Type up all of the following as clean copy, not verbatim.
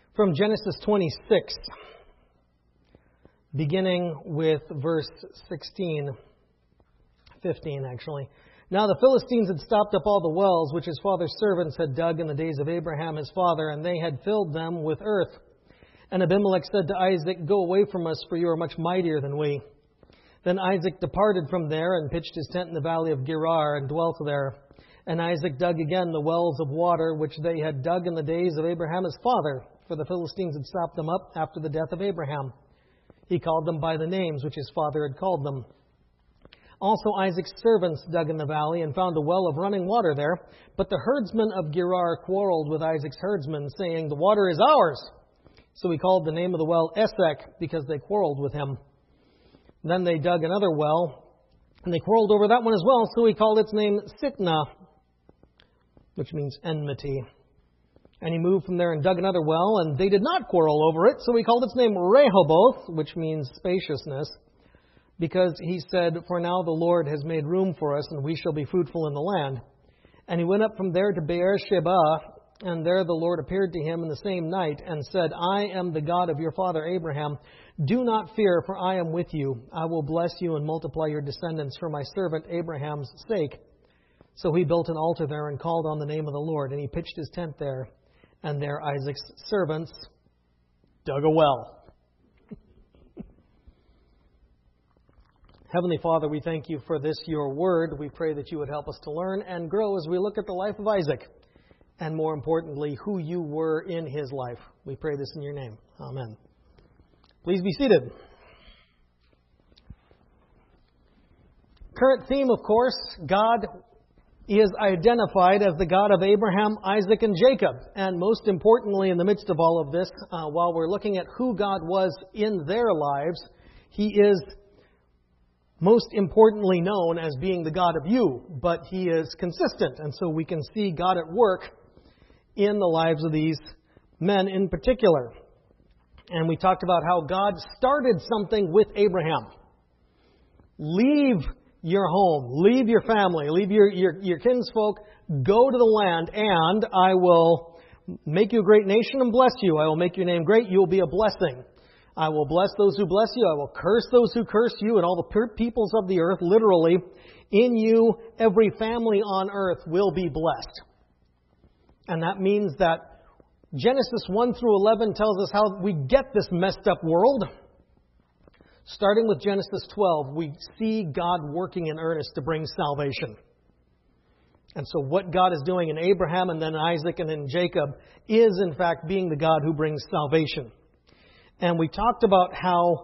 From Genesis 26, beginning with verse 15 actually. Now the Philistines had stopped up all the wells which his father's servants had dug in the days of Abraham his father, and they had filled them with earth. And Abimelech said to Isaac, "Go away from us, for you are much mightier than we." Then Isaac departed from there and pitched his tent in the valley of Gerar and dwelt there. And Isaac dug again the wells of water which they had dug in the days of Abraham his father, for the Philistines had stopped them up after the death of Abraham. He called them by the names which his father had called them. Also Isaac's servants dug in the valley and found a well of running water there. But the herdsmen of Gerar quarreled with Isaac's herdsmen, saying, "The water is ours." So he called the name of the well Esek, because they quarreled with him. Then they dug another well, and they quarreled over that one as well. So he called its name Sitnah, which means enmity. And he moved from there and dug another well, and they did not quarrel over it. So he called its name Rehoboth, which means spaciousness, because he said, "For now the Lord has made room for us, and we shall be fruitful in the land." And he went up from there to Beersheba, and there the Lord appeared to him in the same night, and said, "I am the God of your father Abraham. Do not fear, for I am with you. I will bless you and multiply your descendants for my servant Abraham's sake." So he built an altar there and called on the name of the Lord, and he pitched his tent there. And there Isaac's servants dug a well. Heavenly Father, we thank you for this, your word. We pray that you would help us to learn and grow as we look at the life of Isaac, and more importantly, who you were in his life. We pray this in your name. Amen. Please be seated. Current theme, of course, God is identified as the God of Abraham, Isaac, and Jacob. And most importantly, in the midst of all of this, while we're looking at who God was in their lives, he is most importantly known as being the God of you, but he is consistent. And so we can see God at work in the lives of these men in particular. And we talked about how God started something with Abraham. Leave your home, leave your family, leave your kinsfolk, go to the land, and I will make you a great nation and bless you. I will make your name great. You will be a blessing. I will bless those who bless you. I will curse those who curse you, and all the peoples of the earth, literally, in you, every family on earth will be blessed. And that means that Genesis 1 through 11 tells us how we get this messed up world. Starting with Genesis 12, we see God working in earnest to bring salvation. And so what God is doing in Abraham and then Isaac and then Jacob is, in fact, being the God who brings salvation. And we talked about how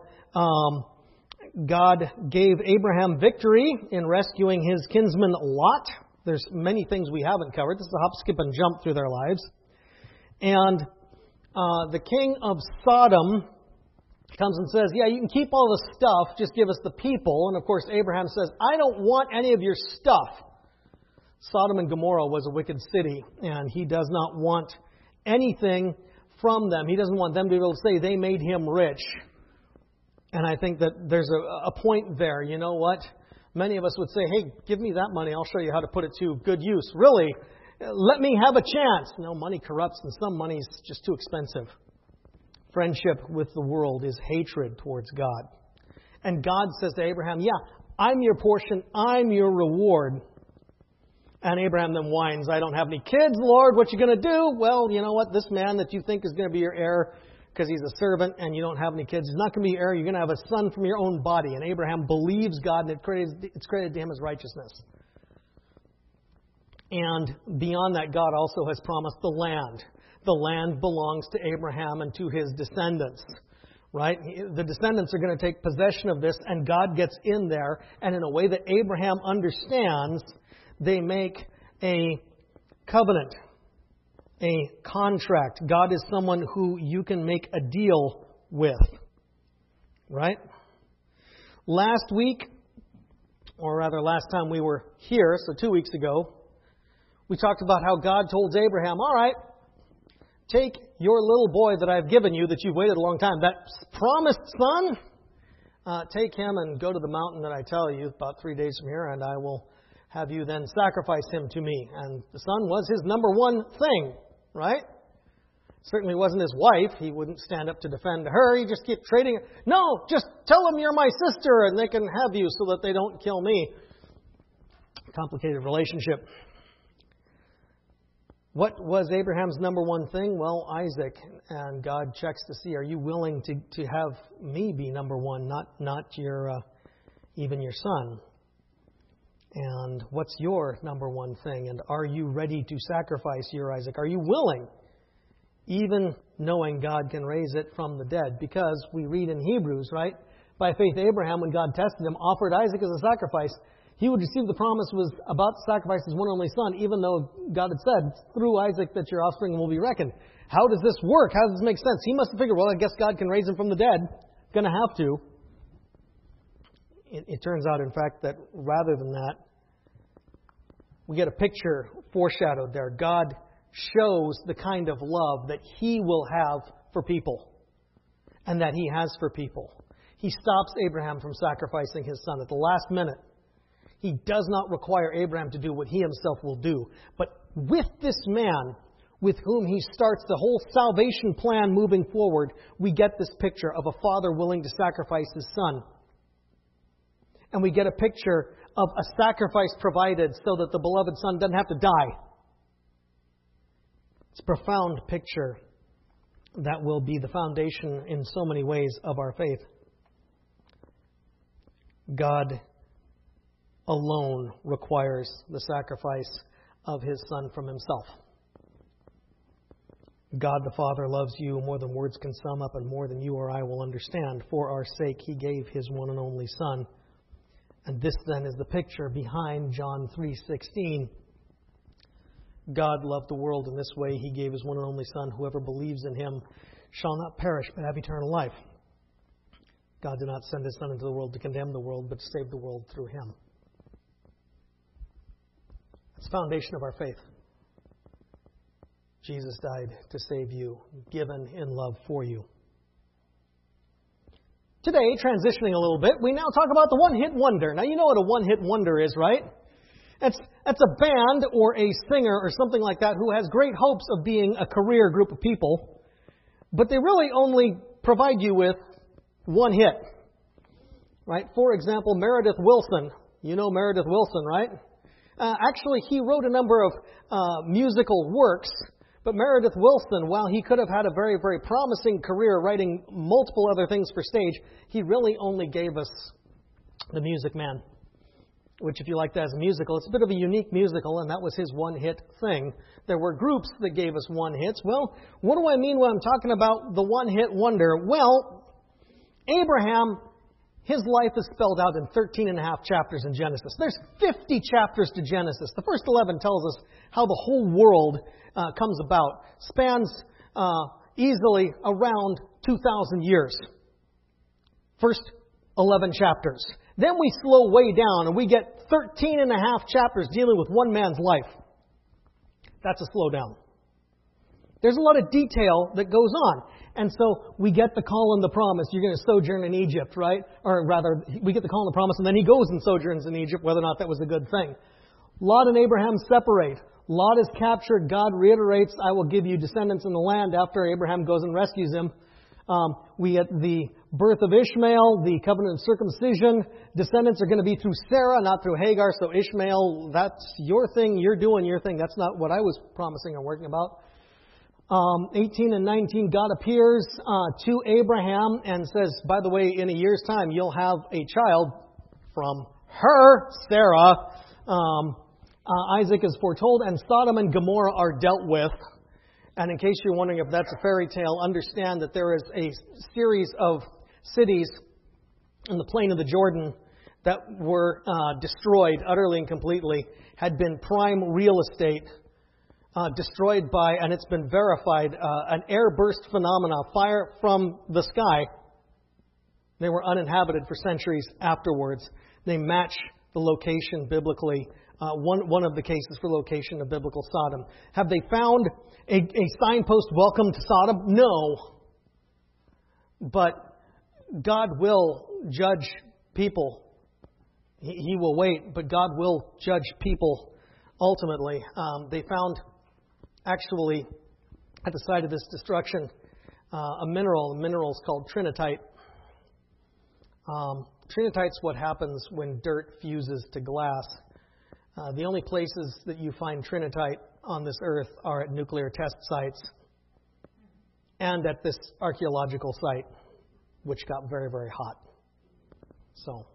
God gave Abraham victory in rescuing his kinsman Lot. There's many things we haven't covered. This is a hop, skip, and jump through their lives. And the king of Sodom comes and says, "Yeah, you can keep all the stuff, just give us the people." And of course, Abraham says, "I don't want any of your stuff." Sodom and Gomorrah was a wicked city, and he does not want anything from them. He doesn't want them to be able to say they made him rich. And I think that there's a point there. You know what? Many of us would say, "Hey, give me that money. I'll show you how to put it to good use." Really? Let me have a chance. No, money corrupts, and some money is just too expensive. Friendship with the world is hatred towards God. And God says to Abraham, "Yeah, I'm your portion. I'm your reward." And Abraham then whines, "I don't have any kids, Lord. What you going to do?" Well, you know what? This man that you think is going to be your heir because he's a servant and you don't have any kids, he's not going to be your heir. You're going to have a son from your own body. And Abraham believes God, and it's credited to him as righteousness. And beyond that, God also has promised the land. The land belongs to Abraham and to his descendants, right? The descendants are going to take possession of this, and God gets in there, and in a way that Abraham understands, they make a covenant, a contract. God is someone who you can make a deal with, right? Last week, or rather last time we were here, so 2 weeks ago, we talked about how God told Abraham, "All right, take your little boy that I've given you, that you've waited a long time, that promised son, take him and go to the mountain that I tell you, about 3 days from here, and I will have you then sacrifice him to me." And the son was his number one thing, right? Certainly wasn't his wife. He wouldn't stand up to defend her. He just kept trading. No, just tell them you're my sister and they can have you so that they don't kill me. Complicated relationship. What was Abraham's number one thing? Well, Isaac. And God checks to see, are you willing to have me be number one, not your even your son? And what's your number one thing? And are you ready to sacrifice your Isaac? Are you willing? Even knowing God can raise it from the dead. Because we read in Hebrews, right? By faith, Abraham, when God tested him, offered Isaac as a sacrifice. He would receive the promise was about to sacrifice his one and only son, even though God had said, through Isaac that your offspring will be reckoned. How does this work? How does this make sense? He must have figured, well, I guess God can raise him from the dead. Going to have to. It turns out, in fact, that rather than that, we get a picture foreshadowed there. God shows the kind of love that He will have for people and that He has for people. He stops Abraham from sacrificing his son at the last minute. He does not require Abraham to do what he himself will do. But with this man, with whom He starts the whole salvation plan moving forward, we get this picture of a father willing to sacrifice his son. And we get a picture of a sacrifice provided so that the beloved son doesn't have to die. It's a profound picture that will be the foundation in so many ways of our faith. God alone requires the sacrifice of His Son from Himself. God the Father loves you more than words can sum up and more than you or I will understand. For our sake, He gave His one and only Son. And this then is the picture behind John 3:16. God loved the world in this way. He gave His one and only Son. Whoever believes in Him shall not perish but have eternal life. God did not send His Son into the world to condemn the world, but to save the world through Him. That's the foundation of our faith. Jesus died to save you, given in love for you. Today, transitioning a little bit, we now talk about the one-hit wonder. Now, you know what a one-hit wonder is, right? That's a band or a singer or something like that who has great hopes of being a career group of people, but they really only provide you with one hit. Right? For example, Meredith Willson. You know Meredith Willson, right? Actually, he wrote a number of musical works, but Meredith Willson, while he could have had a very, very promising career writing multiple other things for stage, he really only gave us The Music Man, which, if you like that as a musical, it's a bit of a unique musical, and that was his one-hit thing. There were groups that gave us one-hits. Well, what do I mean when I'm talking about the one-hit wonder? Well, Abraham, his life is spelled out in 13 and a half chapters in Genesis. There's 50 chapters to Genesis. The first 11 tells us how the whole world comes about. Spans easily around 2,000 years. First 11 chapters. Then we slow way down and we get 13 and a half chapters dealing with one man's life. That's a slowdown. There's a lot of detail that goes on. And so we get the call and the promise. You're going to sojourn in Egypt, right? Or rather, we get the call and the promise, and then he goes and sojourns in Egypt, whether or not that was a good thing. Lot and Abraham separate. Lot is captured. God reiterates, I will give you descendants in the land after Abraham goes and rescues him. We get the birth of Ishmael, the covenant of circumcision. Descendants are going to be through Sarah, not through Hagar. So Ishmael, that's your thing. You're doing your thing. That's not what I was promising or working about. 18 and 19, God appears to Abraham and says, by the way, in a year's time, you'll have a child from her, Sarah. Isaac is foretold, and Sodom and Gomorrah are dealt with. And in case you're wondering if that's a fairy tale, understand that there is a series of cities in the plain of the Jordan that were destroyed utterly and completely, had been prime real estate, destroyed by, and it's been verified, an airburst phenomena, fire from the sky. They were uninhabited for centuries afterwards. They match the location biblically. One of the cases for location of biblical Sodom. Have they found a signpost, welcome to Sodom? No. But God will judge people. He will wait, but God will judge people ultimately. They found actually at the site of this destruction a mineral. The mineral is called trinitite. Trinitite's what happens when dirt fuses to glass. The only places that you find trinitite on this earth are at nuclear test sites and at this archaeological site, which got very, very hot. So,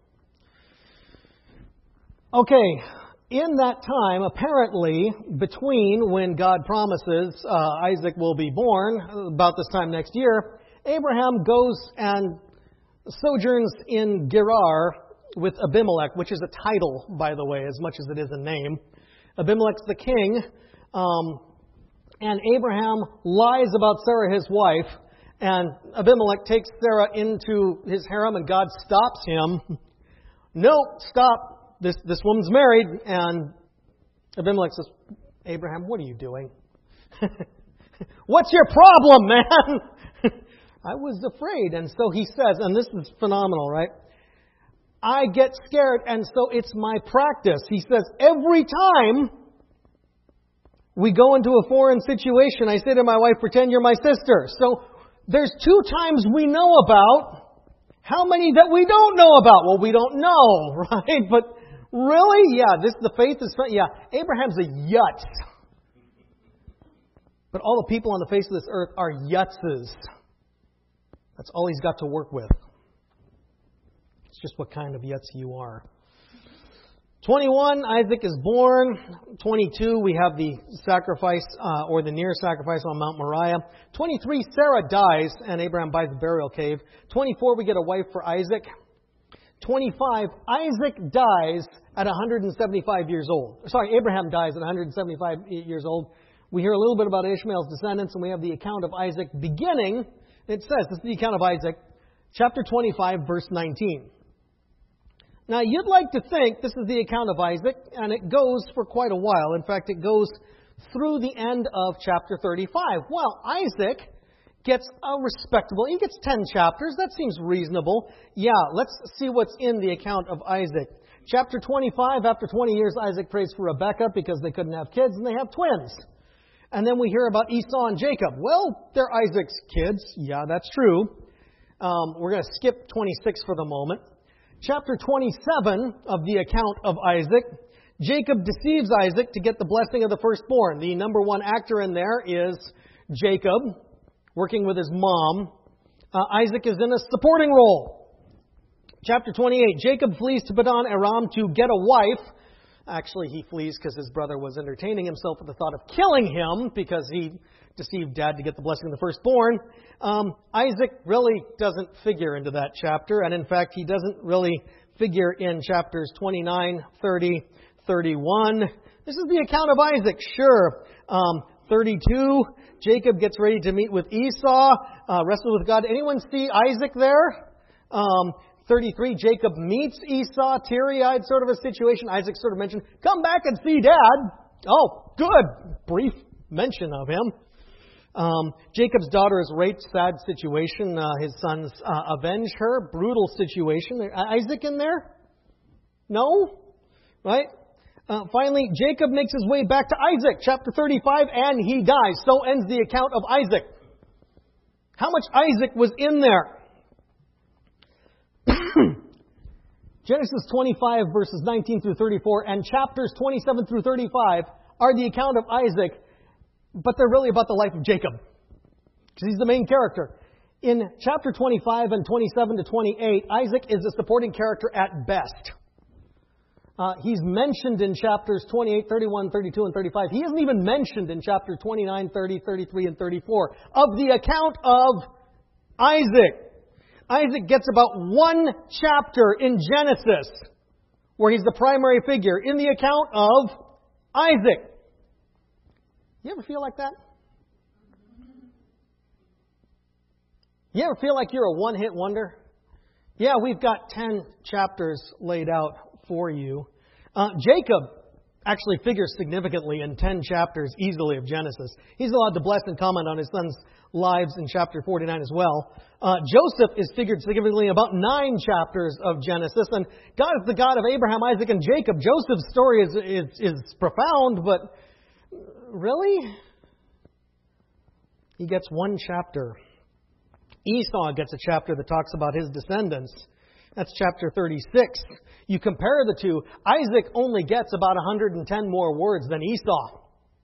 okay, in that time, apparently, between when God promises Isaac will be born, about this time next year, Abraham goes and sojourns in Gerar with Abimelech, which is a title, by the way, as much as it is a name. Abimelech's the king, and Abraham lies about Sarah, his wife, and Abimelech takes Sarah into his harem, and God stops him. No, stop. This woman's married. And Abimelech says, Abraham, what are you doing? What's your problem, man? I was afraid. And so he says, and this is phenomenal, right? I get scared, and so it's my practice. He says, every time we go into a foreign situation, I say to my wife, pretend you're my sister. So there's 2 times we know about. How many that we don't know about? Well, we don't know, right? But really? Yeah, the faith is, yeah, Abraham's a yutz. But all the people on the face of this earth are yutzes. That's all he's got to work with. It's just what kind of yutz you are. 21, Isaac is born. 22, we have the sacrifice or the near sacrifice on Mount Moriah. 23, Sarah dies and Abraham buys a burial cave. 24, we get a wife for Isaac. 25, Isaac dies at 175 years old. Sorry, Abraham dies at 175 years old. We hear a little bit about Ishmael's descendants, and we have the account of Isaac beginning. It says, this is the account of Isaac, chapter 25, verse 19. Now, you'd like to think this is the account of Isaac, and it goes for quite a while. In fact, it goes through the end of chapter 35. Well, Isaac gets a respectable, he gets 10 chapters. That seems reasonable. Yeah, let's see what's in the account of Isaac. Chapter 25, after 20 years, Isaac prays for Rebekah because they couldn't have kids, and they have twins. And then we hear about Esau and Jacob. Well, they're Isaac's kids. Yeah, that's true. We're going to skip 26 for the moment. Chapter 27 of the account of Isaac. Jacob deceives Isaac to get the blessing of the firstborn. The number one actor in there is Jacob, working with his mom. Isaac is in a supporting role. Chapter 28. Jacob flees to Padan Aram to get a wife. Actually, he flees because his brother was entertaining himself with the thought of killing him because he deceived Dad to get the blessing of the firstborn. Isaac really doesn't figure into that chapter, and in fact, he doesn't really figure in chapters 29, 30, 31. This is the account of Isaac, sure. 32, Jacob gets ready to meet with Esau, wrestle with God. Anyone see Isaac there? 33, Jacob meets Esau, teary-eyed sort of a situation. Isaac sort of mentioned, come back and see Dad. Oh, good. Brief mention of him. Jacob's daughter is raped, sad situation. His sons avenge her, brutal situation. Isaac in there? No? Right? Finally, Jacob makes his way back to Isaac, chapter 35, and he dies. So ends the account of Isaac. How much Isaac was in there? Genesis 25, verses 19 through 34, and chapters 27 through 35 are the account of Isaac, but they're really about the life of Jacob, because he's the main character. In chapter 25 and 27 to 28, Isaac is a supporting character at best. He's mentioned in chapters 28, 31, 32, and 35. He isn't even mentioned in chapter 29, 30, 33, and 34 of the account of Isaac. Isaac gets about 1 chapter in Genesis where he's the primary figure in the account of Isaac. You ever feel like that? You ever feel like you're a one-hit wonder? Yeah, we've got 10 chapters laid out for you. Jacob actually figures significantly in 10 chapters easily of Genesis. He's allowed to bless and comment on his sons' lives in chapter 49 as well. Joseph is figured significantly about 9 chapters of Genesis. And God is the God of Abraham, Isaac, and Jacob. Joseph's story is profound, but really? He gets one chapter. Esau gets a chapter that talks about his descendants. That's chapter 36. You compare the two, Isaac only gets about 110 more words than Esau.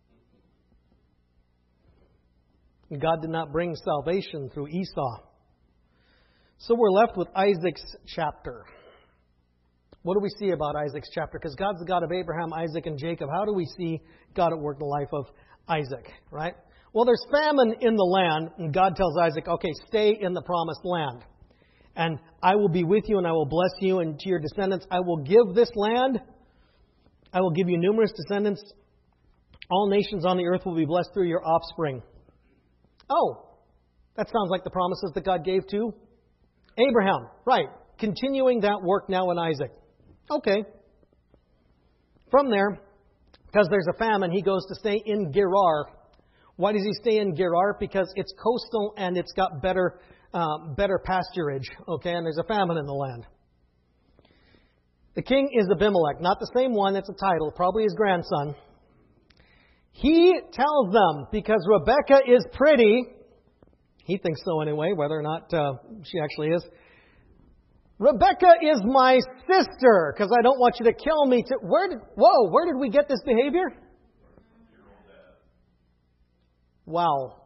God did not bring salvation through Esau. So we're left with Isaac's chapter. What do we see about Isaac's chapter? Because God's the God of Abraham, Isaac, and Jacob. How do we see God at work in the life of Isaac, right? Well, there's famine in the land, and God tells Isaac, okay, stay in the promised land. And I will be with you, and I will bless you, and to your descendants I will give this land. I will give you numerous descendants. All nations on the earth will be blessed through your offspring. Oh, that sounds like the promises that God gave to Abraham. Right. Continuing that work now in Isaac. Okay. From there, because there's a famine, he goes to stay in Gerar. Why does he stay in Gerar? Because it's coastal and it's got better pasturage. Okay, and there's a famine in the land. The king is Abimelech. Not the same one, it's a title. Probably his grandson. He tells them, because Rebekah is pretty, he thinks so anyway, whether or not she actually is. Rebekah is my sister, because I don't want you to kill me. Where did we get this behavior? Wow.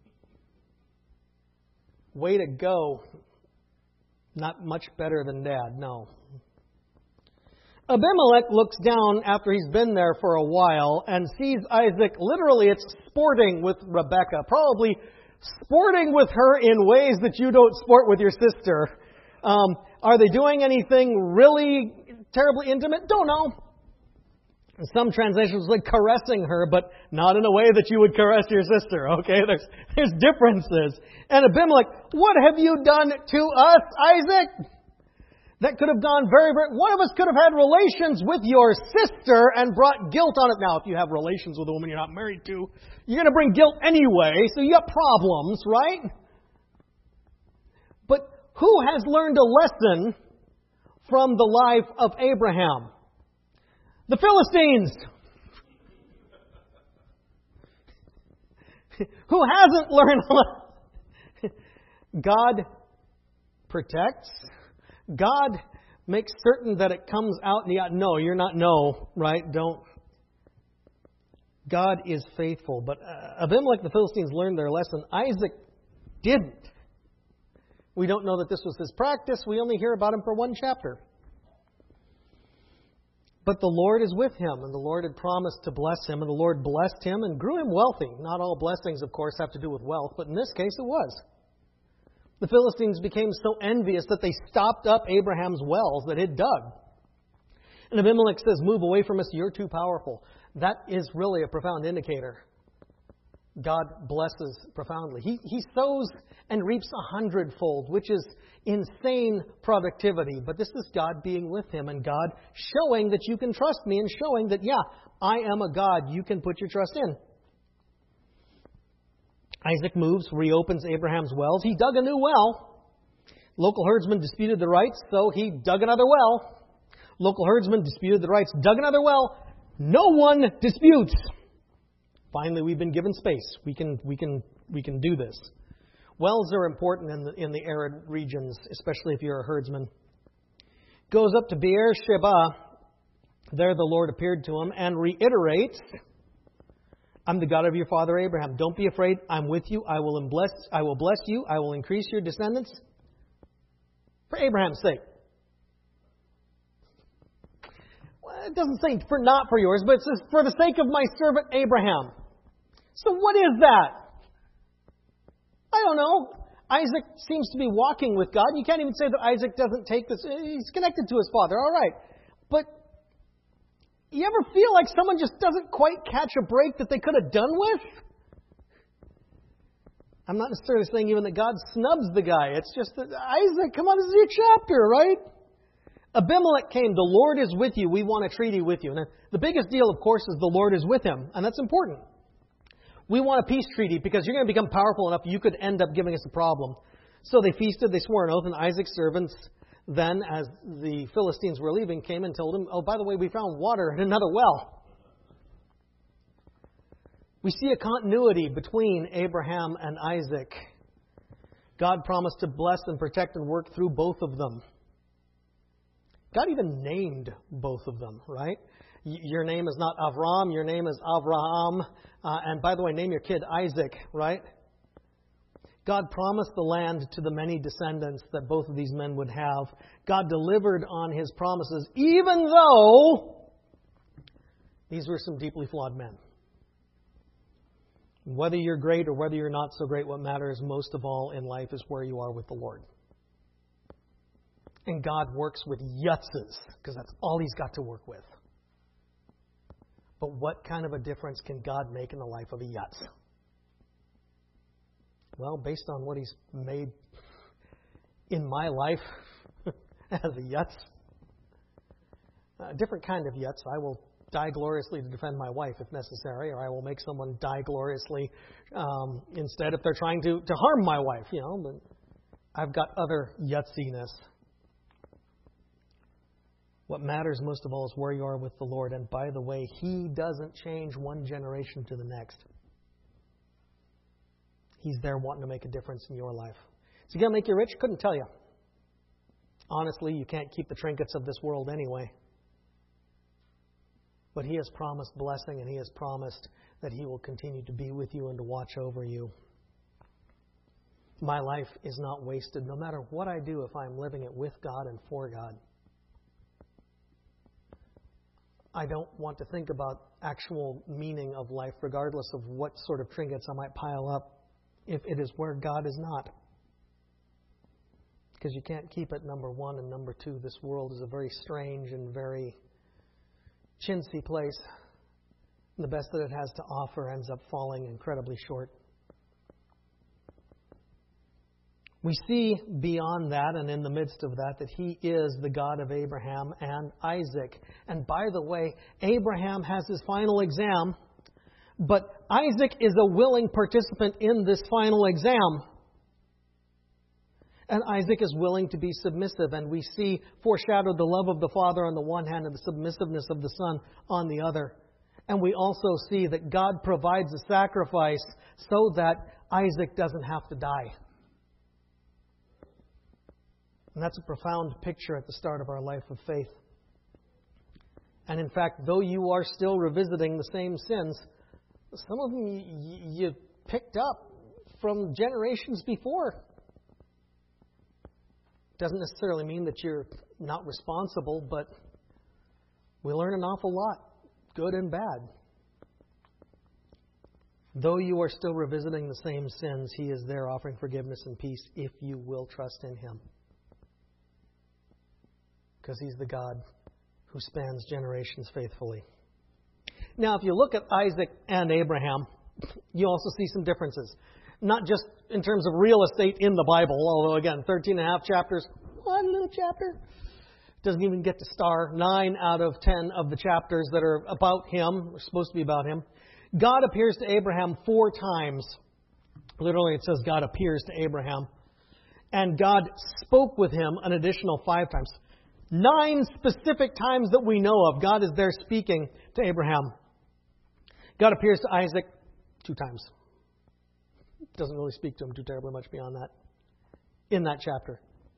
Way to go. Not much better than Dad, no. Abimelech looks down after he's been there for a while and sees Isaac, literally it's sporting with Rebekah, probably sporting with her in ways that you don't sport with your sister. Are they doing anything really terribly intimate? Don't know. In some translations, like caressing her, but not in a way that you would caress your sister. Okay, there's differences. And Abimelech, what have you done to us, Isaac? That could have gone very, very... One of us could have had relations with your sister and brought guilt on it. Now, if you have relations with a woman you're not married to, you're going to bring guilt anyway, so you got problems, right? But who has learned a lesson from the life of Abraham? The Philistines. Who hasn't learned a lesson? God protects. God makes certain that it comes out. No, you're not. No, right? Don't. God is faithful. But Abimelech, the Philistines, learned their lesson. Isaac didn't. We don't know that this was his practice. We only hear about him for one chapter. But the Lord is with him, and the Lord had promised to bless him, and the Lord blessed him and grew him wealthy. Not all blessings, of course, have to do with wealth, but in this case it was. The Philistines became so envious that they stopped up Abraham's wells that he'd dug. And Abimelech says, move away from us, you're too powerful. That is really a profound indicator. God blesses profoundly. He sows and reaps 100-fold, which is insane productivity. But this is God being with him and God showing that you can trust me and showing that, yeah, I am a God you can put your trust in. Isaac moves, reopens Abraham's wells. He dug a new well. Local herdsmen disputed the rights, so he dug another well. Local herdsmen disputed the rights, dug another well. No one disputes. Finally, we've been given space. We can do this. Wells are important in the arid regions, especially if you're a herdsman. Goes up to Beer-sheba. There the Lord appeared to him and reiterates, I'm the God of your father Abraham. Don't be afraid. I'm with you. I will bless you. I will increase your descendants for Abraham's sake. Well, it doesn't say not for yours, but it says for the sake of my servant Abraham. So what is that? I don't know. Isaac seems to be walking with God. You can't even say that Isaac doesn't take this. He's connected to his father. All right. But you ever feel like someone just doesn't quite catch a break that they could have done with? I'm not necessarily saying even that God snubs the guy. It's just that, Isaac, come on, this is your chapter, right? Abimelech came. The Lord is with you. We want a treaty with you. And the biggest deal, of course, is the Lord is with him. And that's important. We want a peace treaty because you're going to become powerful enough you could end up giving us a problem. So they feasted, they swore an oath, and Isaac's servants then, as the Philistines were leaving, came and told him, oh, by the way, we found water in another well. We see a continuity between Abraham and Isaac. God promised to bless and protect and work through both of them. God even named both of them, right? Your name is not Avram, your name is Avraham. And by the way, name your kid Isaac, right? God promised the land to the many descendants that both of these men would have. God delivered on His promises, even though these were some deeply flawed men. Whether you're great or whether you're not so great, what matters most of all in life is where you are with the Lord. And God works with yutzes, because that's all He's got to work with. But what kind of a difference can God make in the life of a yutz? Well, based on what He's made in my life as a yutz, a different kind of yutz. I will die gloriously to defend my wife if necessary, or I will make someone die gloriously instead if they're trying to harm my wife, But I've got other yutziness. What matters most of all is where you are with the Lord. And by the way, He doesn't change one generation to the next. He's there wanting to make a difference in your life. Is He going to make you rich? Couldn't tell you. Honestly, you can't keep the trinkets of this world anyway. But He has promised blessing, and He has promised that He will continue to be with you and to watch over you. My life is not wasted, no matter what I do, if I'm living it with God and for God. I don't want to think about actual meaning of life, regardless of what sort of trinkets I might pile up, if it is where God is not. Because you can't keep it, number one. And number two, this world is a very strange and very chintzy place. And the best that it has to offer ends up falling incredibly short. We see beyond that and in the midst of that He is the God of Abraham and Isaac. And by the way, Abraham has his final exam, but Isaac is a willing participant in this final exam. And Isaac is willing to be submissive. And we see foreshadowed the love of the Father on the one hand and the submissiveness of the Son on the other. And we also see that God provides a sacrifice so that Isaac doesn't have to die. And that's a profound picture at the start of our life of faith. And in fact, though you are still revisiting the same sins, some of them you picked up from generations before. Doesn't necessarily mean that you're not responsible, but we learn an awful lot, good and bad. Though you are still revisiting the same sins, He is there offering forgiveness and peace if you will trust in Him. Because He's the God who spans generations faithfully. Now, if you look at Isaac and Abraham, you also see some differences. Not just in terms of real estate in the Bible, although, again, 13 and a half chapters, one little chapter. Doesn't even get to star 9 out of 10 of the chapters that are about him, or supposed to be about him. God appears to Abraham 4 times. Literally, it says God appears to Abraham. And God spoke with him an additional 5 times. 9 specific times that we know of, God is there speaking to Abraham. God appears to Isaac 2 times. Doesn't really speak to him too terribly much beyond that in that chapter.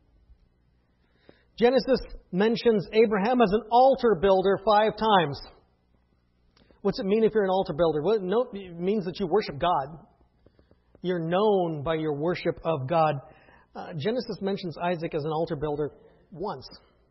Genesis mentions Abraham as an altar builder 5 times. What's it mean if you're an altar builder? Well, no, it means that you worship God. You're known by your worship of God. Genesis mentions Isaac as an altar builder once.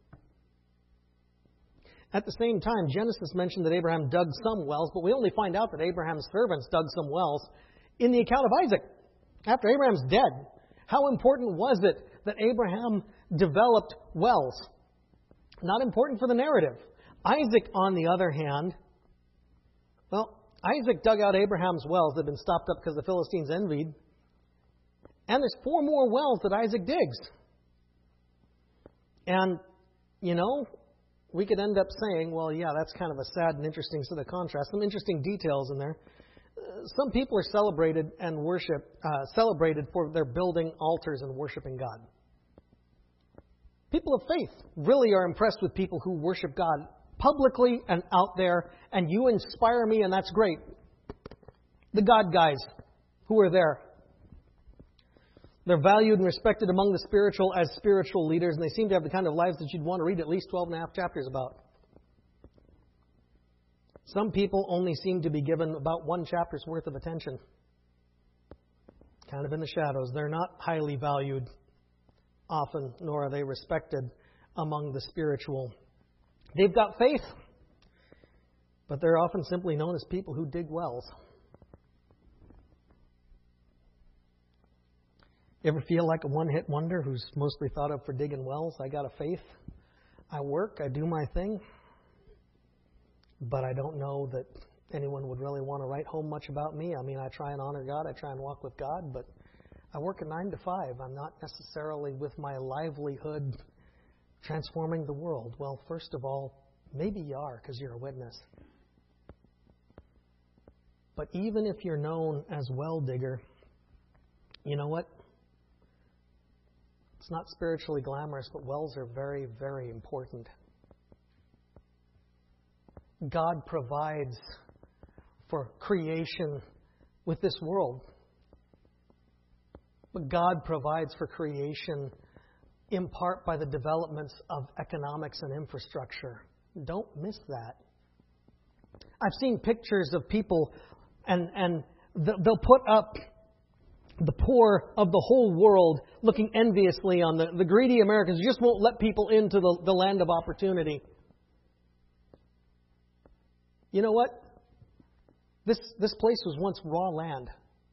At the same time, Genesis mentioned that Abraham dug some wells, but we only find out that Abraham's servants dug some wells in the account of Isaac, after Abraham's dead. How important was it that Abraham developed wells? Not important for the narrative. Isaac, on the other hand, well, Isaac dug out Abraham's wells that had been stopped up because the Philistines envied. And there's 4 more wells that Isaac digs. And, we could end up saying, well, yeah, that's kind of a sad and interesting set of contrasts. Some interesting details in there. Some people are celebrated for their building altars and worshiping God. People of faith really are impressed with people who worship God publicly and out there, and you inspire me, and that's great. The God guys who are there. They're valued and respected among the spiritual as spiritual leaders, and they seem to have the kind of lives that you'd want to read at least 12 and a half chapters about. Some people only seem to be given about one chapter's worth of attention. Kind of in the shadows. They're not highly valued often, nor are they respected among the spiritual. They've got faith, but they're often simply known as people who dig wells. You ever feel like a one-hit wonder who's mostly thought of for digging wells? I got a faith. I work. I do my thing. But I don't know that anyone would really want to write home much about me. I mean, I try and honor God. I try and walk with God. But I work a 9 to 5. I'm not necessarily with my livelihood transforming the world. Well, first of all, maybe you are because you're a witness. But even if you're known as well digger, you know what? It's not spiritually glamorous, but wells are very, very important. God provides for creation with this world. But God provides for creation in part by the developments of economics and infrastructure. Don't miss that. I've seen pictures of people and they'll put up the poor of the whole world looking enviously on the greedy Americans who just won't let people into the land of opportunity. You know what? This place was once raw land.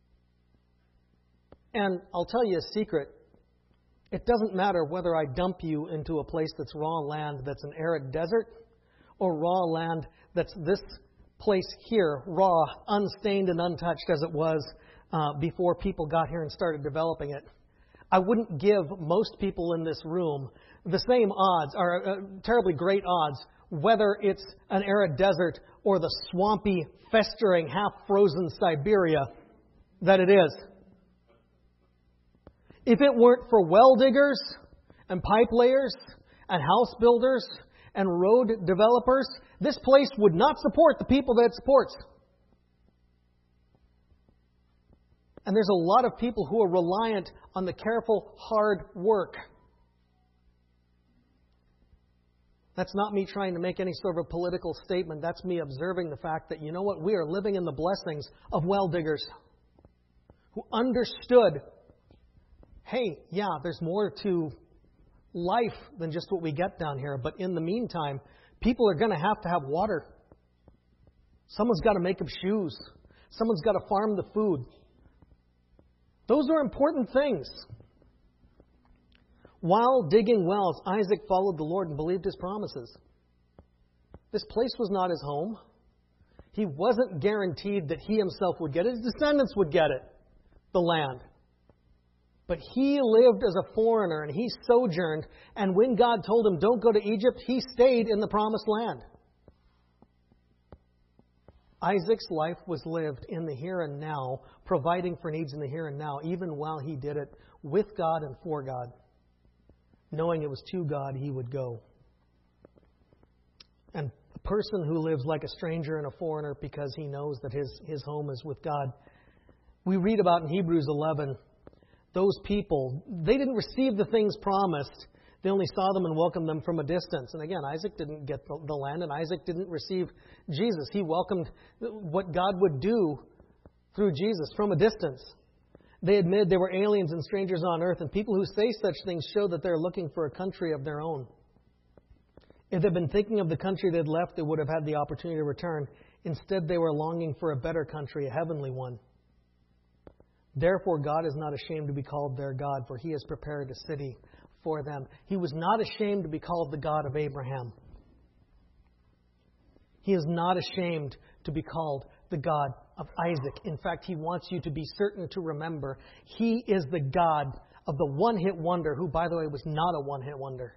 And I'll tell you a secret. It doesn't matter whether I dump you into a place that's raw land, that's an arid desert, or raw land that's this place here, raw, unstained and untouched as it was before people got here and started developing it. I wouldn't give most people in this room the same odds, or terribly great odds, whether it's an arid desert or the swampy, festering, half-frozen Siberia that it is. If it weren't for well diggers and pipe layers and house builders and road developers, this place would not support the people that it supports. And there's a lot of people who are reliant on the careful, hard work. That's not me trying to make any sort of a political statement. That's me observing the fact that, you know what, we are living in the blessings of well diggers who understood, hey, yeah, there's more to life than just what we get down here. But in the meantime, people are going to have water. Someone's got to make them shoes. Someone's got to farm the food. Those are important things. While digging wells, Isaac followed the Lord and believed His promises. This place was not his home. He wasn't guaranteed that he himself would get it. His descendants would get it, the land. But he lived as a foreigner and he sojourned. And when God told him, don't go to Egypt, he stayed in the promised land. Isaac's life was lived in the here and now, providing for needs in the here and now, even while he did it with God and for God. Knowing it was to God he would go. And a person who lives like a stranger and a foreigner because he knows that his home is with God. We read about in Hebrews 11, those people, they didn't receive the things promised. They only saw them and welcomed them from a distance. And again, Isaac didn't get the land, and Isaac didn't receive Jesus. He welcomed what God would do through Jesus from a distance. They admitted they were aliens and strangers on earth, and people who say such things show that they're looking for a country of their own. If they'd been thinking of the country they'd left, they would have had the opportunity to return. Instead, they were longing for a better country, a heavenly one. Therefore, God is not ashamed to be called their God, for He has prepared a city for them. He was not ashamed to be called the God of Abraham. He is not ashamed to be called the God of Isaac. In fact, He wants you to be certain to remember He is the God of the one-hit wonder, who, by the way, was not a one-hit wonder.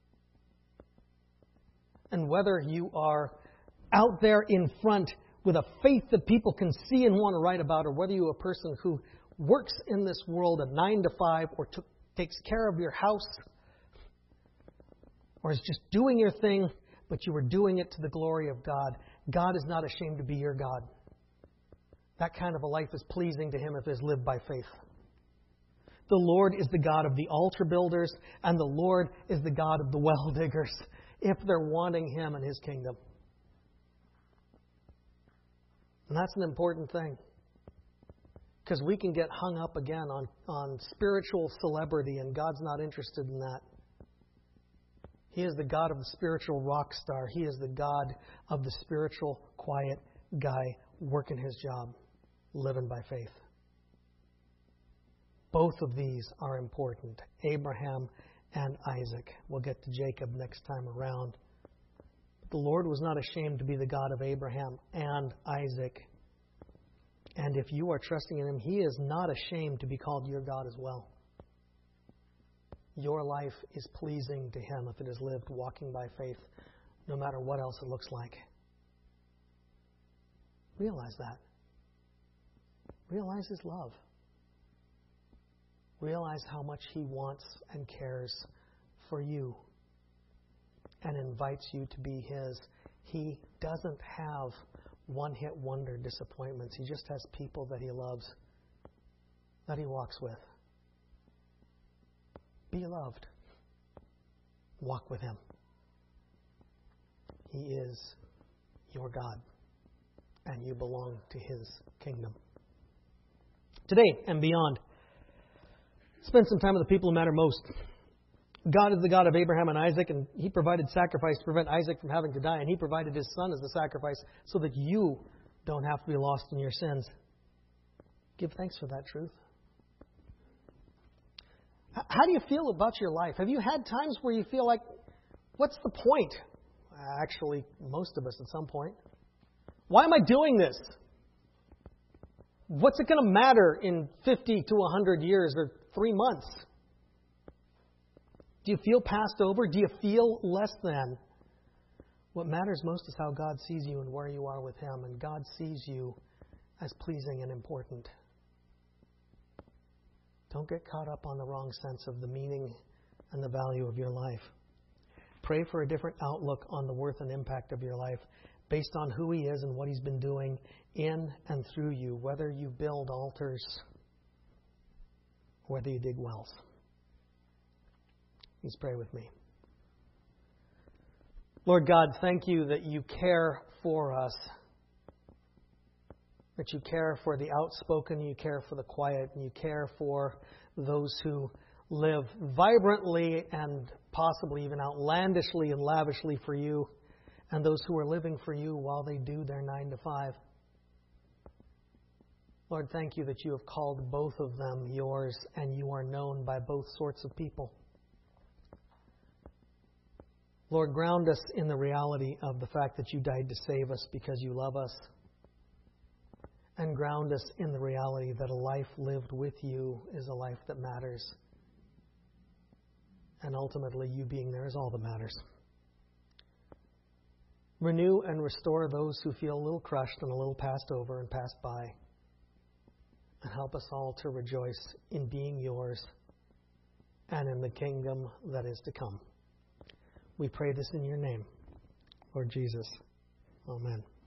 And whether you are out there in front with a faith that people can see and want to write about, or whether you're a person who works in this world at 9 to 5 or takes care of your house, or is just doing your thing, but you are doing it to the glory of God, God is not ashamed to be your God. That kind of a life is pleasing to Him if it is lived by faith. The Lord is the God of the altar builders, and the Lord is the God of the well diggers, if they're wanting Him and His kingdom. And that's an important thing. Because we can get hung up again on spiritual celebrity, and God's not interested in that. He is the God of the spiritual rock star. He is the God of the spiritual, quiet guy working his job, living by faith. Both of these are important. Abraham and Isaac. We'll get to Jacob next time around. The Lord was not ashamed to be the God of Abraham and Isaac. And if you are trusting in Him, He is not ashamed to be called your God as well. Your life is pleasing to Him if it is lived walking by faith, no matter what else it looks like. Realize that. Realize His love. Realize how much He wants and cares for you and invites you to be His. He doesn't have one-hit wonder disappointments. He just has people that He loves, that He walks with. Be loved. Walk with Him. He is your God, and you belong to His kingdom. Today and beyond, spend some time with the people who matter most. God is the God of Abraham and Isaac, and He provided sacrifice to prevent Isaac from having to die, and He provided His son as a sacrifice so that you don't have to be lost in your sins. Give thanks for that truth. How do you feel about your life? Have you had times where you feel like, what's the point? Actually, most of us at some point. Why am I doing this? What's it going to matter in 50 to 100 years or 3 months? Do you feel passed over? Do you feel less than? What matters most is how God sees you and where you are with Him. And God sees you as pleasing and important. Don't get caught up on the wrong sense of the meaning and the value of your life. Pray for a different outlook on the worth and impact of your life based on who He is and what He's been doing in and through you, whether you build altars, whether you dig wells. Please pray with me. Lord God, thank You that You care for us, that You care for the outspoken, You care for the quiet, and You care for those who live vibrantly and possibly even outlandishly and lavishly for You, and those who are living for You while they do their 9 to 5. Lord, thank You that You have called both of them Yours, and You are known by both sorts of people. Lord, ground us in the reality of the fact that You died to save us because You love us. And ground us in the reality that a life lived with You is a life that matters. And ultimately, You being there is all that matters. Renew and restore those who feel a little crushed and a little passed over and passed by. And help us all to rejoice in being Yours and in the kingdom that is to come. We pray this in Your name, Lord Jesus. Amen.